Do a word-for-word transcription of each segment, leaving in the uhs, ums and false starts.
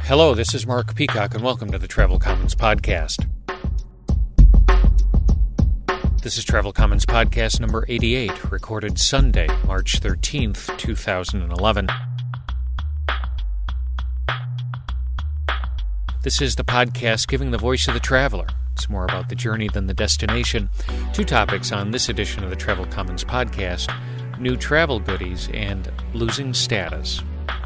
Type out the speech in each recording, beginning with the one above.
Hello, this is Mark Peacock, and welcome to the Travel Commons Podcast. This is Travel Commons Podcast number eighty-eight, recorded Sunday, March thirteenth, two thousand eleven. This is the podcast giving the voice of the traveler. It's more about the journey than the destination. Two topics on this edition of the Travel Commons Podcast: new travel goodies and losing status.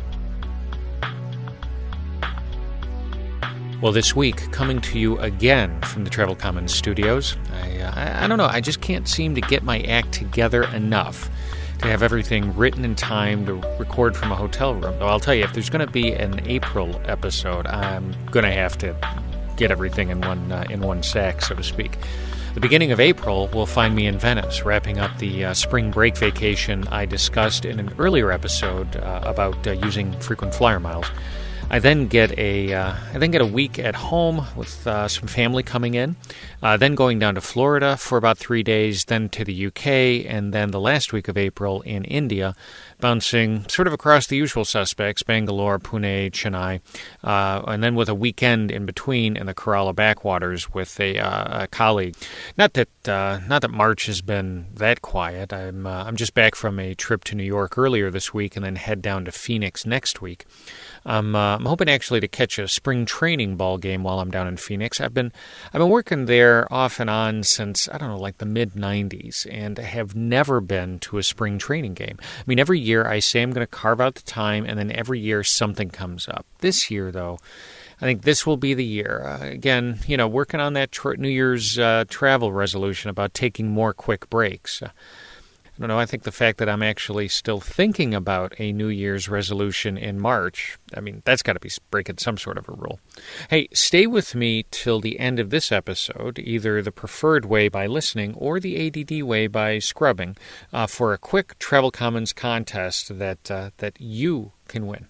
Well, this week, coming to you again from the Travel Commons studios, I, uh, I, I don't know, I just can't seem to get my act together enough to have everything written in time to record from a hotel room. Though I'll tell you, if there's going to be an April episode, I'm going to have to get everything in one uh, in one sack, so to speak. The beginning of April will find me in Venice, wrapping up the uh, spring break vacation I discussed in an earlier episode uh, about uh, using frequent flyer miles. I then get a uh, I then get a week at home with uh, some family coming in, uh, then going down to Florida for about three days, then to the U K, and then the last week of April in India, bouncing sort of across the usual suspects: Bangalore, Pune, Chennai, uh, and then with a weekend in between in the Kerala backwaters with a, uh, a colleague. Not that uh, not that March has been that quiet. I'm uh, I'm just back from a trip to New York earlier this week, and then head down to Phoenix next week. I'm uh, I'm hoping actually to catch a spring training ball game while I'm down in Phoenix. I've been I've been working there off and on since, I don't know, like the mid nineties, and have never been to a spring training game. I mean, every year I say I'm going to carve out the time, and then every year something comes up. This year, though, I think this will be the year. Uh, again, you know, working on that tra- New Year's uh, travel resolution about taking more quick breaks. Uh, I don't know, I think the fact that I'm actually still thinking about a New Year's resolution in March, I mean, that's got to be breaking some sort of a rule. Hey, stay with me till the end of this episode, either the preferred way by listening or the A D D way by scrubbing, uh, for a quick Travel Commons contest that uh, that you can win.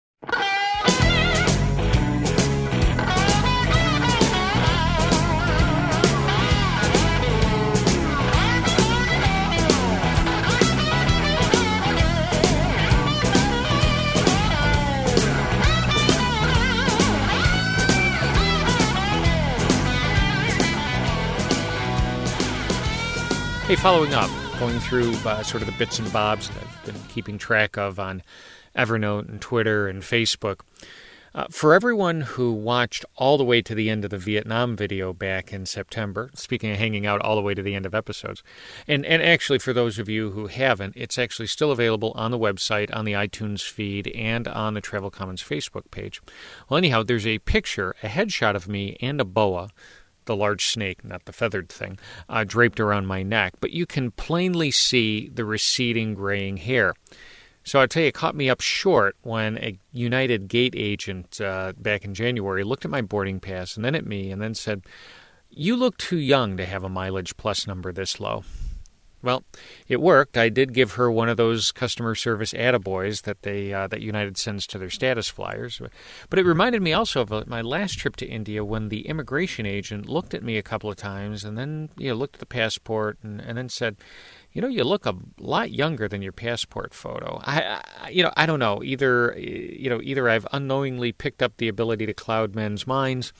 Hey, following up, going through uh, sort of the bits and bobs that I've been keeping track of on Evernote and Twitter and Facebook. Uh, for everyone who watched all the way to the end of the Vietnam video back in September, speaking of hanging out all the way to the end of episodes, and, and actually for those of you who haven't, it's actually still available on the website, on the iTunes feed, and on the Travel Commons Facebook page. Well, anyhow, there's a picture, a headshot of me and a boa, the large snake, not the feathered thing, uh, draped around my neck, but you can plainly see the receding graying hair. So I'll tell you, it caught me up short when a United Gate agent uh, back in January looked at my boarding pass and then at me and then said, "You look too young to have a mileage plus number this low." Well, it worked. I did give her one of those customer service attaboys that they uh, that United sends to their status flyers. But it reminded me also of my last trip to India when the immigration agent looked at me a couple of times and then you know, looked at the passport and, and then said, "You know, you look a lot younger than your passport photo." I, I, you know, I don't know. Either, you know, either I've unknowingly picked up the ability to cloud men's minds,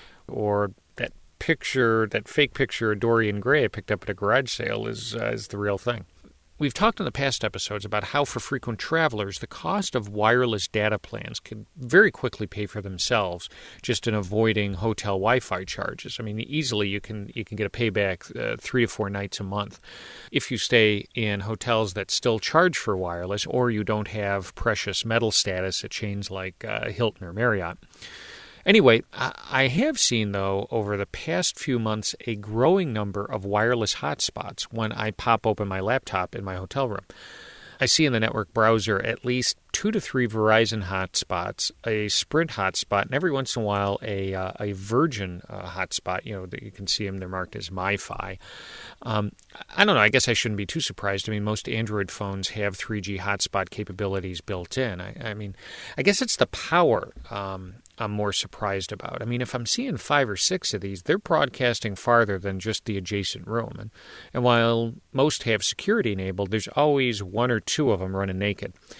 or that picture, that fake picture of Dorian Gray I picked up at a garage sale is uh, is the real thing. We've talked in the past episodes about how for frequent travelers, the cost of wireless data plans can very quickly pay for themselves just in avoiding hotel Wi-Fi charges. I mean, easily you can you can get a payback uh, three to four nights a month if you stay in hotels that still charge for wireless or you don't have precious metal status at chains like uh, Hilton or Marriott. Anyway, I have seen, though, over the past few months, a growing number of wireless hotspots when I pop open my laptop in my hotel room. I see in the network browser at least two to three Verizon hotspots, a Sprint hotspot, and every once in a while a uh, a Virgin uh, hotspot. You know, that you can see them; they're marked as MiFi. Um, I don't know. I guess I shouldn't be too surprised. I mean, most Android phones have three G hotspot capabilities built in. I, I mean, I guess it's the power um, I'm more surprised about. I mean, if I'm seeing five or six of these, they're broadcasting farther than just the adjacent room. And, and while most have security enabled, there's always one or two of them running naked.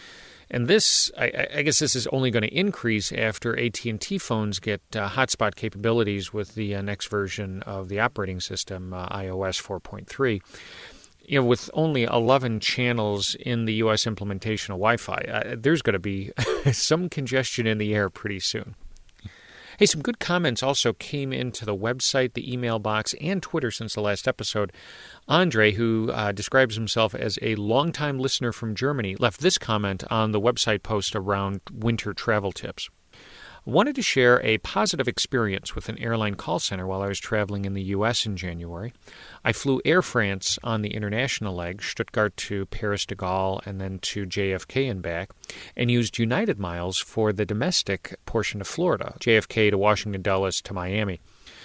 And this, I, I guess this is only going to increase after A T and T phones get uh, hotspot capabilities with the uh, next version of the operating system, uh, i O S four point three. You know, with only eleven channels in the U S implementation of Wi-Fi, uh, there's going to be some congestion in the air pretty soon. Hey, some good comments also came into the website, the email box, and Twitter since the last episode. Andre, who uh, describes himself as a longtime listener from Germany, left this comment on the website post around winter travel tips. Wanted to share a positive experience with an airline call center while I was traveling in the U S in January. I flew Air France on the international leg, Stuttgart to Paris de Gaulle and then to J F K and back, and used United Miles for the domestic portion of Florida, J F K to Washington Dulles to Miami.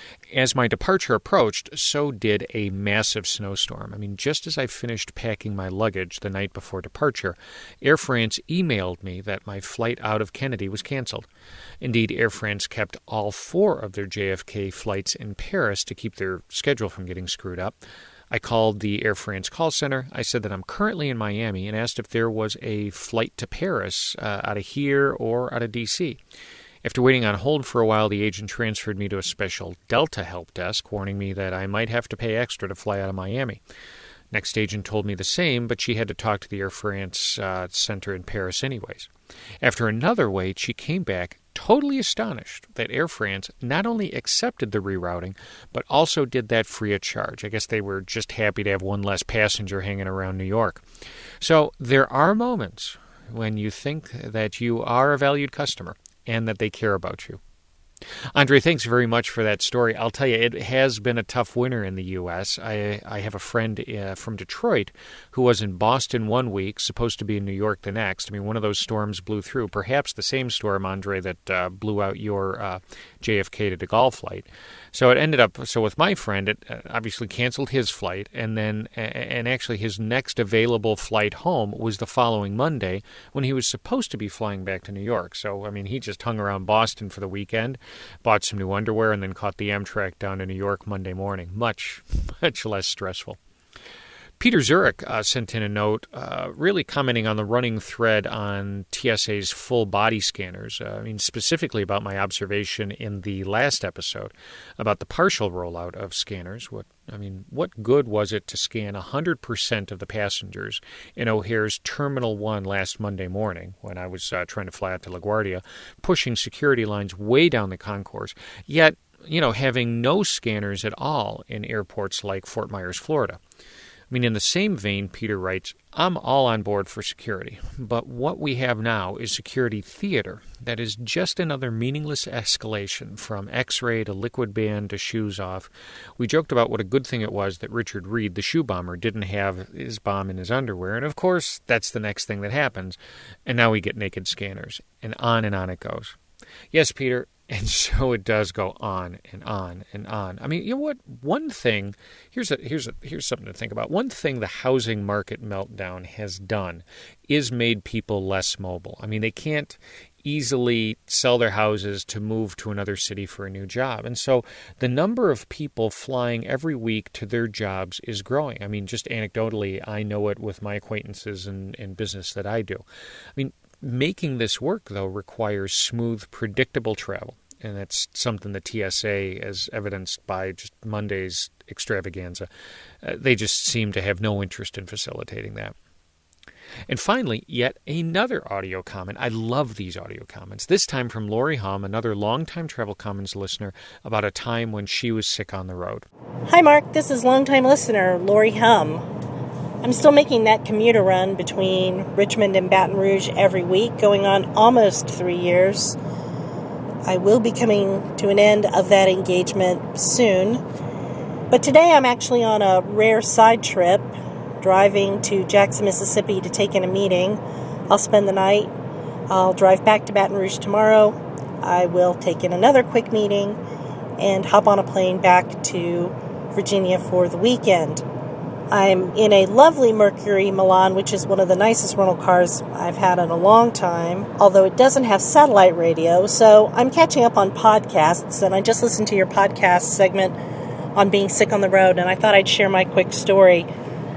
As my departure approached, so did a massive snowstorm. I mean, just as I finished packing my luggage the night before departure, Air France emailed me that my flight out of Kennedy was canceled. Indeed, Air France kept all four of their J F K flights in Paris to keep their schedule from getting screwed up. I called the Air France call center. I said that I'm currently in Miami and asked if there was a flight to Paris uh, out of here or out of D C After waiting on hold for a while, the agent transferred me to a special Delta help desk, warning me that I might have to pay extra to fly out of Miami. Next agent told me the same, but she had to talk to the Air France uh, center in Paris anyways. After another wait, she came back totally astonished that Air France not only accepted the rerouting, but also did that free of charge. I guess they were just happy to have one less passenger hanging around New York. So there are moments when you think that you are a valued customer and that they care about you. Andre, thanks very much for that story. I'll tell you, it has been a tough winter in the U S. I, I have a friend uh, from Detroit who was in Boston one week, supposed to be in New York the next. I mean, one of those storms blew through, perhaps the same storm, Andre, that uh, blew out your uh, J F K to de Gaulle flight. So it ended up, so with my friend, it obviously canceled his flight, and then, and actually his next available flight home was the following Monday when he was supposed to be flying back to New York. So, I mean, he just hung around Boston for the weekend, bought some new underwear, and then caught the Amtrak down to New York Monday morning. Much, much less stressful. Peter Zurich uh, sent in a note uh, really commenting on the running thread on T S A's full body scanners. Uh, I mean, specifically about my observation in the last episode about the partial rollout of scanners. What I mean, what good was it to scan one hundred percent of the passengers in O'Hare's Terminal one last Monday morning when I was uh, trying to fly out to LaGuardia, pushing security lines way down the concourse, yet, you know, having no scanners at all in airports like Fort Myers, Florida? I mean, in the same vein, Peter writes, I'm all on board for security, but what we have now is security theater that is just another meaningless escalation from X-ray to liquid band to shoes off. We joked about what a good thing it was that Richard Reed, the shoe bomber, didn't have his bomb in his underwear, and of course, that's the next thing that happens, and now we get naked scanners, and on and on it goes. Yes, Peter, and so it does go on and on and on. I mean, you know what? One thing, here's a, here's a, here's something to think about. One thing the housing market meltdown has done is made people less mobile. I mean, they can't easily sell their houses to move to another city for a new job. And so the number of people flying every week to their jobs is growing. I mean, just anecdotally, I know it with my acquaintances and, and business that I do. I mean, making this work, though, requires smooth, predictable travel. And that's something the T S A, as evidenced by just Monday's extravaganza, uh, they just seem to have no interest in facilitating that. And finally, yet another audio comment. I love these audio comments. This time from Lori Hum, another longtime Travel Commons listener, about a time when she was sick on the road. Hi, Mark. This is longtime listener Lori Hum. I'm still making that commuter run between Richmond and Baton Rouge every week, going on almost three years. I will be coming to an end of that engagement soon. But today I'm actually on a rare side trip, driving to Jackson, Mississippi to take in a meeting. I'll spend the night. I'll drive back to Baton Rouge tomorrow. I will take in another quick meeting and hop on a plane back to Virginia for the weekend. I'm in a lovely Mercury Milan, which is one of the nicest rental cars I've had in a long time, although it doesn't have satellite radio, so I'm catching up on podcasts, and I just listened to your podcast segment on being sick on the road, and I thought I'd share my quick story.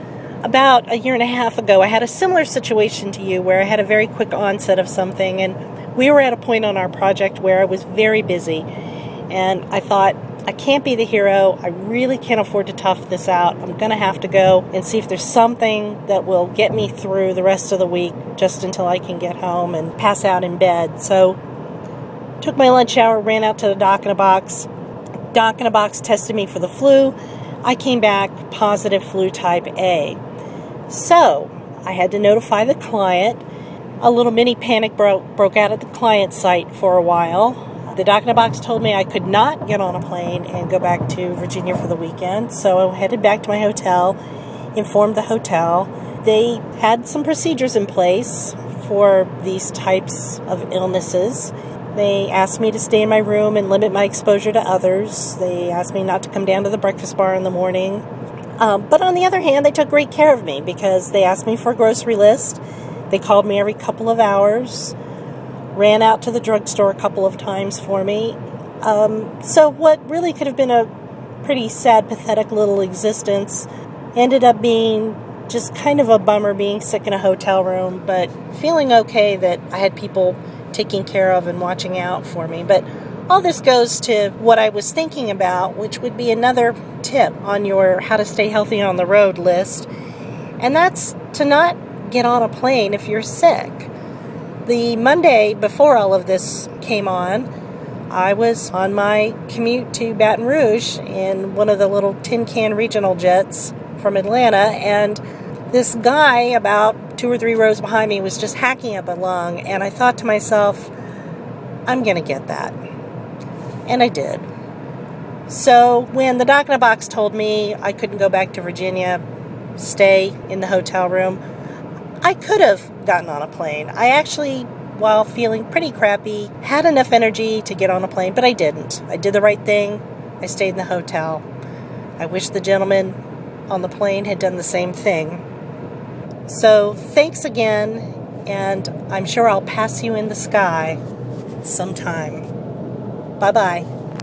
about a year and a half ago, I had a similar situation to you where I had a very quick onset of something, and we were at a point on our project where I was very busy, and I thought, I can't be the hero. I really can't afford to tough this out. I'm going to have to go and see if there's something that will get me through the rest of the week just until I can get home and pass out in bed. So took my lunch hour, ran out to the Doc in a Box. Doc in a Box tested me for the flu. I came back positive flu type A. So I had to notify the client. A little mini panic broke, broke out at the client site for a while. The Doc in a Box told me I could not get on a plane and go back to Virginia for the weekend, so I headed back to my hotel, informed the hotel. They had some procedures in place for these types of illnesses. They asked me to stay in my room and limit my exposure to others. They asked me not to come down to the breakfast bar in the morning. Um, but on the other hand, they took great care of me because they asked me for a grocery list. They called me every couple of hours. Ran out to the drugstore a couple of times for me. Um, so what really could have been a pretty sad, pathetic little existence ended up being just kind of a bummer being sick in a hotel room, but feeling okay that I had people taking care of and watching out for me. But all this goes to what I was thinking about, which would be another tip on your how to stay healthy on the road list, and that's to not get on a plane if you're sick. The Monday before all of this came on, I was on my commute to Baton Rouge in one of the little tin can regional jets from Atlanta, and this guy about two or three rows behind me was just hacking up a lung, and I thought to myself, I'm going to get that. And I did. So when the Doc in a Box told me I couldn't go back to Virginia, stay in the hotel room, I could have gotten on a plane. I actually, while feeling pretty crappy, had enough energy to get on a plane, but I didn't. I did the right thing. I stayed in the hotel. I wish the gentleman on the plane had done the same thing. So thanks again, and I'm sure I'll pass you in the sky sometime. Bye-bye.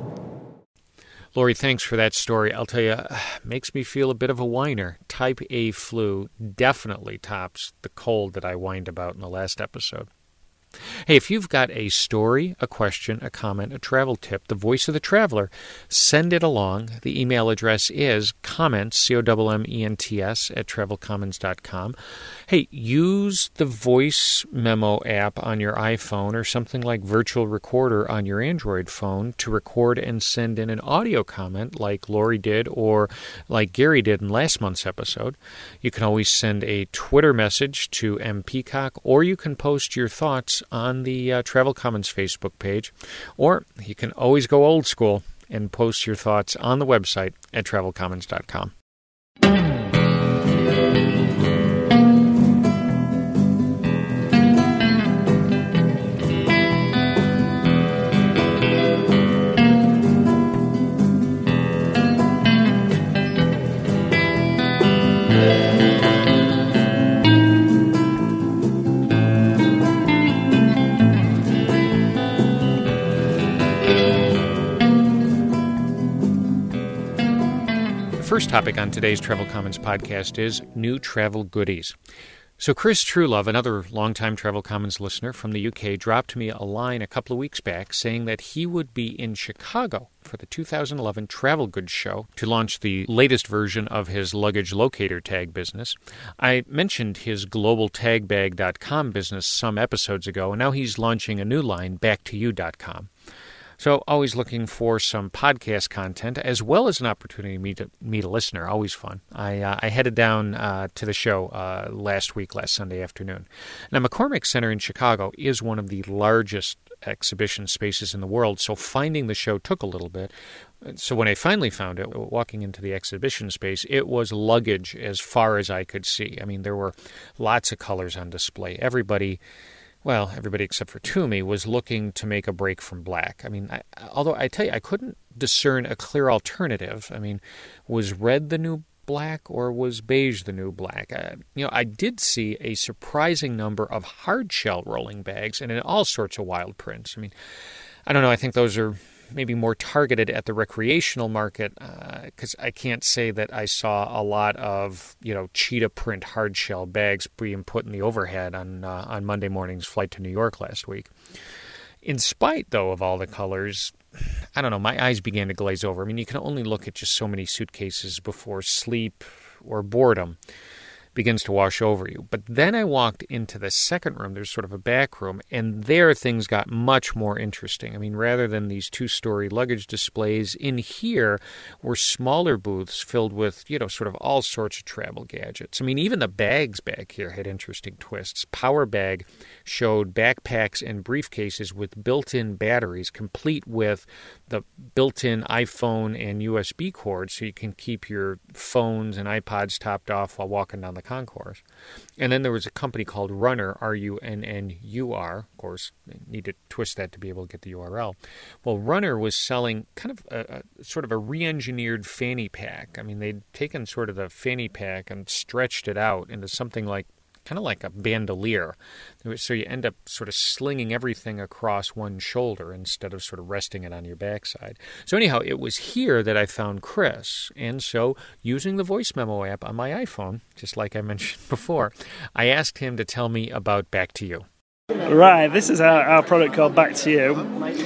Lori, thanks for that story. I'll tell you, uh, makes me feel a bit of a whiner. Type A flu definitely tops the cold that I whined about in the last episode. Hey, if you've got a story, a question, a comment, a travel tip, the voice of the traveler, send it along. The email address is comments, C O M M E N T S, at travel commons dot com. Hey, use the voice memo app on your iPhone or something like Virtual Recorder on your Android phone to record and send in an audio comment like Lori did or like Gary did in last month's episode. You can always send a Twitter message to M Peacock, or you can post your thoughts on the uh, Travel Commons Facebook page, or you can always go old school and post your thoughts on the website at travel commons dot com. First topic on today's Travel Commons podcast is new travel goodies. So Chris Truelove, another longtime Travel Commons listener from the U K, dropped me a line a couple of weeks back saying that he would be in Chicago for the two thousand eleven Travel Goods Show to launch the latest version of his luggage locator tag business. I mentioned his global tag bag dot com business some episodes ago, and now he's launching a new line, back to you dot com. So always looking for some podcast content as well as an opportunity to meet a, meet a listener. Always fun. I, uh, I headed down uh, to the show uh, last week, last Sunday afternoon. Now, McCormick Center in Chicago is one of the largest exhibition spaces in the world, so finding the show took a little bit. So when I finally found it, walking into the exhibition space, it was luggage as far as I could see. I mean, there were lots of colors on display. Everybody... Well, everybody except for Toomey was looking to make a break from black. I mean, I, although I tell you, I couldn't discern a clear alternative. I mean, was red the new black or was beige the new black? Uh, you know, I did see a surprising number of hard shell rolling bags and in all sorts of wild prints. I mean, I don't know. I think those are maybe more targeted at the recreational market, because uh, I can't say that I saw a lot of, you know, cheetah print hard shell bags being put in the overhead on uh, on Monday morning's flight to New York last week. In spite, though, of all the colors, I don't know, my eyes began to glaze over. I mean, you can only look at just so many suitcases before sleep or boredom begins to wash over you. But then I walked into the second room. There's sort of a back room, and there things got much more interesting. I mean, rather than these two-story luggage displays, in here were smaller booths filled with, you know, sort of all sorts of travel gadgets. I mean, even the bags back here had interesting twists. Power Bag showed backpacks and briefcases with built-in batteries, complete with the built-in iPhone and U S B cords, so you can keep your phones and iPods topped off while walking down the concourse. And then there was a company called Runner, R U N N U R. Of course, you need to twist that to be able to get the U R L. Well, Runner was selling kind of a, a sort of a re-engineered fanny pack. I mean, they'd taken sort of the fanny pack and stretched it out into something like kind of like a bandolier. So you end up sort of slinging everything across one shoulder instead of sort of resting it on your backside. So anyhow, it was here that I found Chris. And so using the voice memo app on my iPhone, just like I mentioned before, I asked him to tell me about Back to You. Right, this is our, our product called Back to You.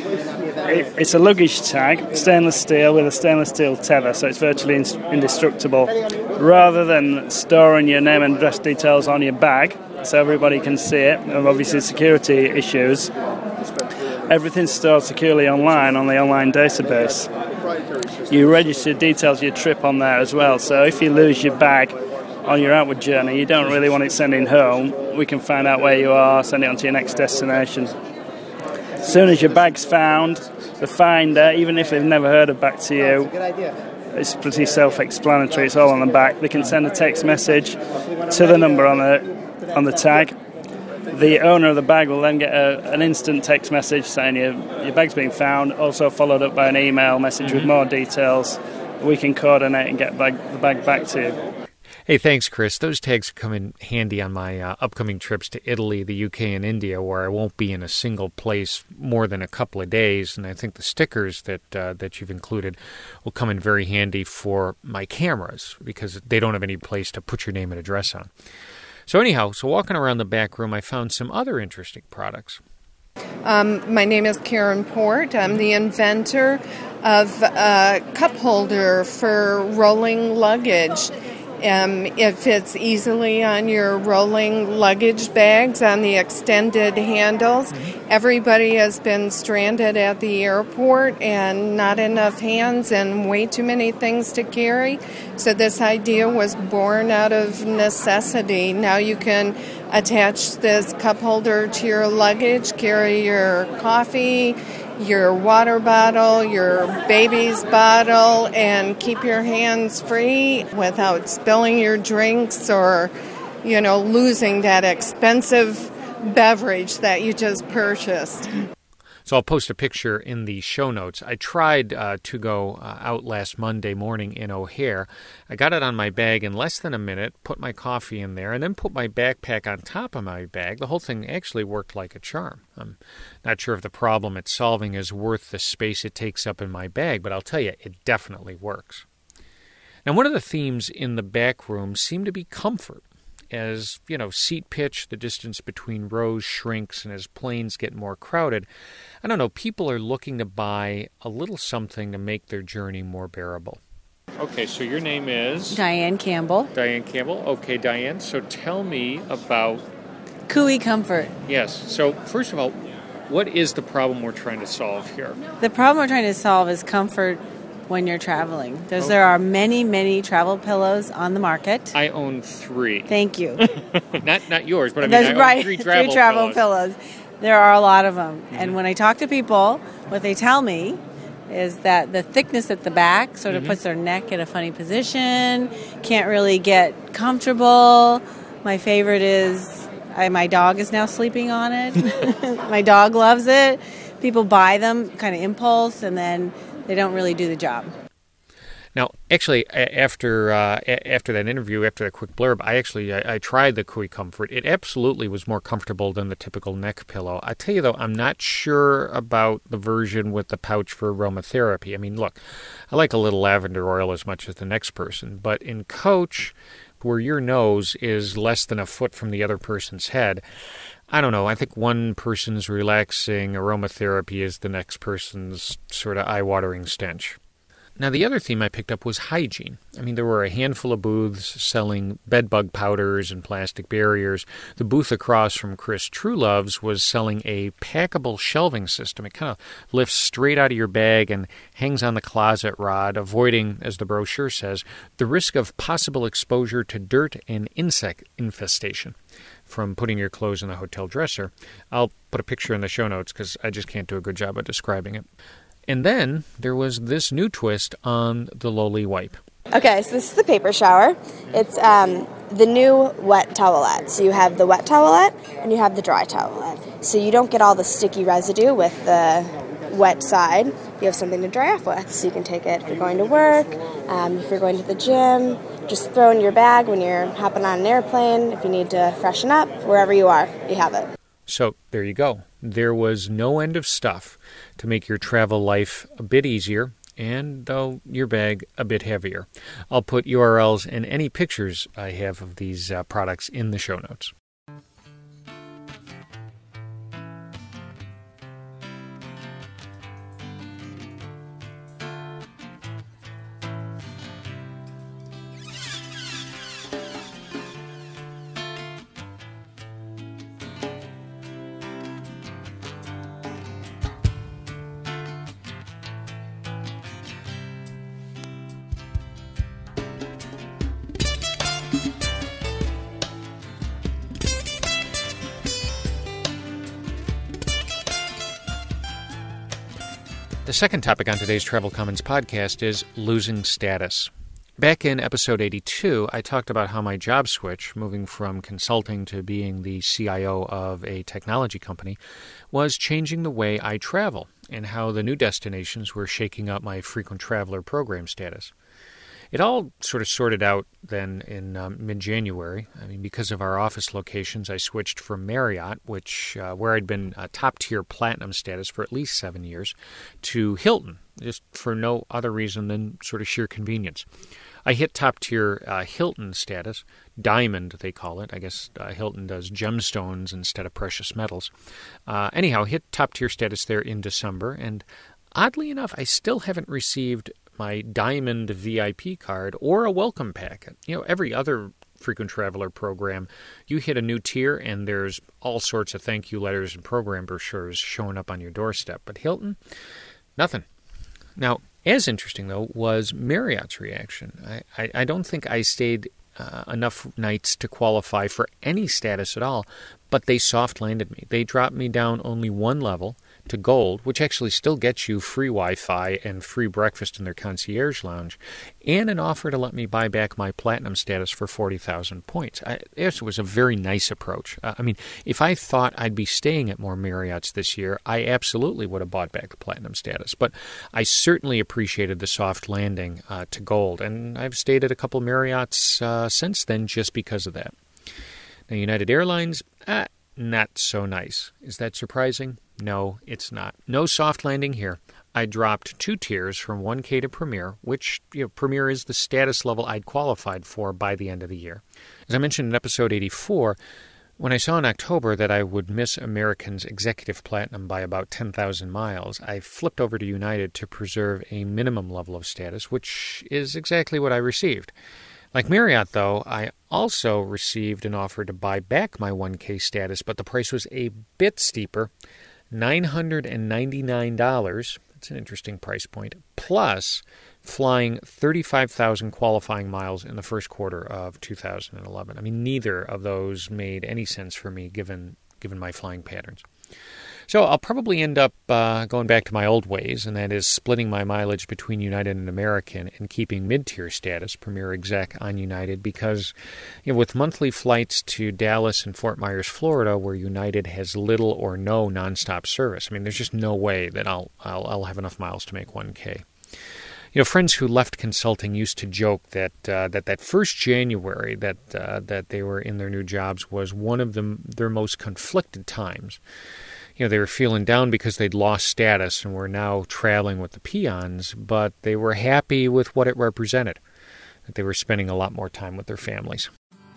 It, it's a luggage tag, stainless steel with a stainless steel tether, so it's virtually indestructible. Rather than storing your name and address details on your bag, so everybody can see it, and obviously security issues, everything's stored securely online on the online database. You register details of your trip on there as well, so if you lose your bag on your outward journey, you don't really want it sending home, we can find out where you are, send it on to your next destination. As soon as your bag's found, the finder, even if they've never heard of Back to You, it's pretty self-explanatory, it's all on the back. They can send a text message to the number on the on the tag. The owner of the bag will then get a, an instant text message saying your, your bag's been found, also followed up by an email message with more details. We can coordinate and get bag, the bag back to you. Hey, thanks, Chris. Those tags come in handy on my uh, upcoming trips to Italy, the U K, and India, where I won't be in a single place more than a couple of days. And I think the stickers that uh, that you've included will come in very handy for my cameras because they don't have any place to put your name and address on. So anyhow, so walking around the back room, I found some other interesting products. Um, my name is Karen Port. I'm the inventor of a cup holder for rolling luggage. Um, it fits easily on your rolling luggage bags on the extended handles. Everybody has been stranded at the airport and not enough hands and way too many things to carry. So this idea was born out of necessity. Now you can attach this cup holder to your luggage, carry your coffee, your water bottle, your baby's bottle, and keep your hands free without spilling your drinks or, you know, losing that expensive beverage that you just purchased. So I'll post a picture in the show notes. I tried uh, to go uh, out last Monday morning in O'Hare. I got it on my bag in less than a minute, put my coffee in there, and then put my backpack on top of my bag. The whole thing actually worked like a charm. I'm not sure if the problem it's solving is worth the space it takes up in my bag, but I'll tell you, it definitely works. Now, one of the themes in the back room seemed to be comfort. As, you know, seat pitch, the distance between rows shrinks, and as planes get more crowded, I don't know, people are looking to buy a little something to make their journey more bearable. Okay, so your name is? Diane Campbell. Diane Campbell. Okay, Diane, so tell me about... Cooey Comfort. Yes, so first of all, what is the problem we're trying to solve here? The problem we're trying to solve is comfort when you're traveling. There's, okay. There are many, many travel pillows on the market. I own three. Thank you. not not yours, but I mean, That's I own right. three travel, three travel pillows. pillows. There are a lot of them. Mm-hmm. And when I talk to people, what they tell me is that the thickness at the back sort of mm-hmm. puts their neck in a funny position, can't really get comfortable. My favorite is, I, my dog is now sleeping on it. My dog loves it. People buy them kind of impulse, and then they don't really do the job. Now, actually, after uh, after that interview, after that quick blurb, I actually I, I tried the Kui Comfort. It absolutely was more comfortable than the typical neck pillow. I tell you though, I'm not sure about the version with the pouch for aromatherapy. I mean, look, I like a little lavender oil as much as the next person, but in coach, where your nose is less than a foot from the other person's head, I don't know. I think one person's relaxing aromatherapy is the next person's sort of eye-watering stench. Now, the other theme I picked up was hygiene. I mean, there were a handful of booths selling bedbug powders and plastic barriers. The booth across from Chris Truelove's was selling a packable shelving system. It kind of lifts straight out of your bag and hangs on the closet rod, avoiding, as the brochure says, the risk of possible exposure to dirt and insect infestation from putting your clothes in the hotel dresser. I'll put a picture in the show notes because I just can't do a good job of describing it. And then there was this new twist on the lowly wipe. Okay, so this is the paper shower. It's um, the new wet towelette. So you have the wet towelette and you have the dry towelette. So you don't get all the sticky residue with the wet side. You have something to dry off with. So you can take it if you're going to work, um, if you're going to the gym. Just throw in your bag when you're hopping on an airplane. If you need to freshen up, wherever you are, you have it. So there you go. There was no end of stuff to make your travel life a bit easier and, though, your bag a bit heavier. I'll put U R Ls and any pictures I have of these uh, products in the show notes. The second topic on today's Travel Commons podcast is losing status. Back in episode eighty-two, I talked about how my job switch, moving from consulting to being the C I O of a technology company, was changing the way I travel, and how the new destinations were shaking up my frequent traveler program status. It all sort of sorted out then in um, mid-January. I mean, because of our office locations, I switched from Marriott, which uh, where I'd been uh, top-tier platinum status for at least seven years, to Hilton, just for no other reason than sort of sheer convenience. I hit top-tier uh, Hilton status, diamond they call it. I guess uh, Hilton does gemstones instead of precious metals. Uh, anyhow, hit top-tier status there in December, and oddly enough, I still haven't received my Diamond V I P card or a welcome packet. You know, every other frequent traveler program, you hit a new tier and there's all sorts of thank you letters and program brochures showing up on your doorstep. But Hilton, nothing. Now, as interesting, though, was Marriott's reaction. I, I, I don't think I stayed uh, enough nights to qualify for any status at all, but they soft landed me. They dropped me down only one level to gold, which actually still gets you free Wi-Fi and free breakfast in their concierge lounge, and an offer to let me buy back my platinum status for forty thousand points. I, it was a very nice approach. Uh, I mean, if I thought I'd be staying at more Marriotts this year, I absolutely would have bought back the platinum status, but I certainly appreciated the soft landing uh, to gold, and I've stayed at a couple Marriotts uh, since then just because of that. Now, United Airlines, ah, not so nice. Is that surprising? No, it's not. No soft landing here. I dropped two tiers from one K to Premier, which, you know, Premier is the status level I'd qualified for by the end of the year. As I mentioned in episode eighty-four, when I saw in October that I would miss American's Executive Platinum by about ten thousand miles, I flipped over to United to preserve a minimum level of status, which is exactly what I received. Like Marriott, though, I also received an offer to buy back my one K status, but the price was a bit steeper, nine hundred ninety-nine dollars. That's an interesting price point, plus flying thirty-five thousand qualifying miles in the first quarter of two thousand eleven. I mean, neither of those made any sense for me given given my flying patterns. So I'll probably end up uh, going back to my old ways, and that is splitting my mileage between United and American and keeping mid-tier status, Premier Exec, on United, because you know, with monthly flights to Dallas and Fort Myers, Florida, where United has little or no nonstop service, I mean, there's just no way that I'll I'll, I'll have enough miles to make one K. You know, friends who left consulting used to joke that uh, that that first January that uh, that they were in their new jobs was one of them their most conflicted times. You know, they were feeling down because they'd lost status and were now traveling with the peons, but they were happy with what it represented, that they were spending a lot more time with their families.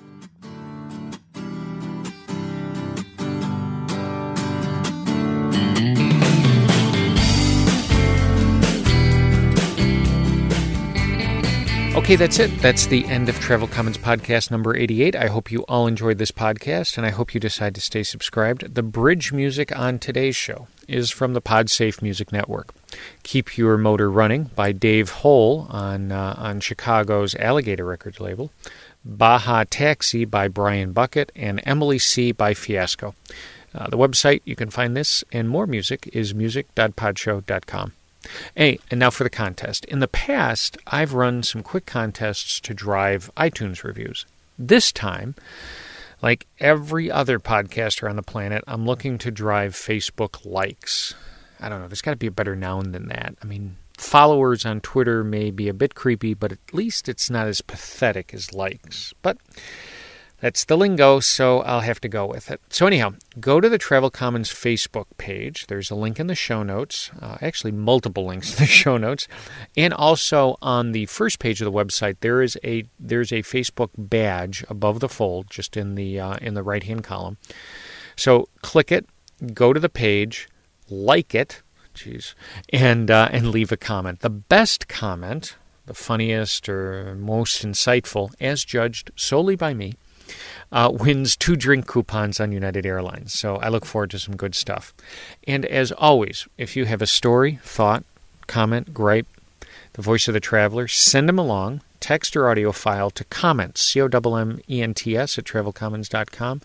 Okay, that's it. That's the end of Travel Commons podcast number eighty-eight. I hope you all enjoyed this podcast, and I hope you decide to stay subscribed. The bridge music on today's show is from the PodSafe Music Network. Keep Your Motor Running by Dave Hole on, uh, on Chicago's Alligator Records label. Baja Taxi by Brian Bucket, and Emily C. by Fiasco. Uh, the website you can find this and more music is music dot podshow dot com. Hey, and now for the contest. In the past, I've run some quick contests to drive iTunes reviews. This time, like every other podcaster on the planet, I'm looking to drive Facebook likes. I don't know, there's got to be a better noun than that. I mean, followers on Twitter may be a bit creepy, but at least it's not as pathetic as likes. But that's the lingo, so I'll have to go with it. So anyhow, go to the Travel Commons Facebook page. There's a link in the show notes, uh, actually multiple links in the show notes, and also on the first page of the website, there is a there's a Facebook badge above the fold, just in the uh, in the right-hand column. So click it, go to the page, like it, geez, and uh, and leave a comment. The best comment, the funniest or most insightful, as judged solely by me, Uh, wins two drink coupons on United Airlines. So I look forward to some good stuff. And as always, if you have a story, thought, comment, gripe, the voice of the traveler, send them along, text or audio file to comments, C O M M E N T S at travel commons dot com,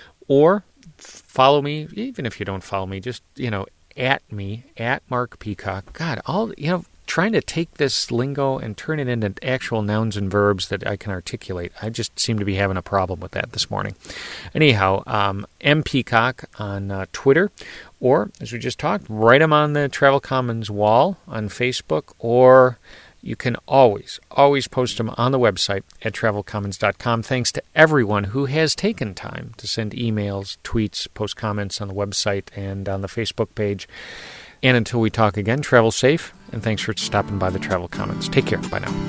or follow me, even if you don't follow me, just, you know, at me, at Mark Peacock. God, all, you know, trying to take this lingo and turn it into actual nouns and verbs that I can articulate. I just seem to be having a problem with that this morning. Anyhow, um, M Peacock on uh, Twitter, or, as we just talked, write them on the Travel Commons wall on Facebook, or you can always, always post them on the website at travel commons dot com. Thanks to everyone who has taken time to send emails, tweets, post comments on the website and on the Facebook page. And until we talk again, travel safe, and thanks for stopping by the Travel Commons. Take care. Bye now.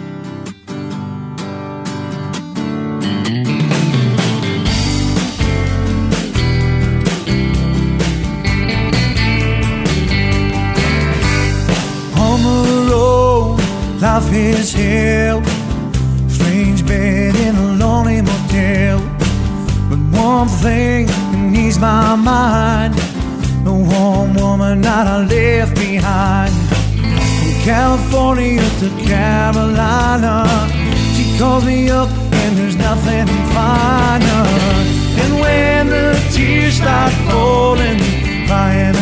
On the road, life is hell. Strange bed in a lonely motel. But one thing can ease my mind. No warm woman that I left behind. From California to Carolina, she calls me up and there's nothing finer. And when the tears start falling, crying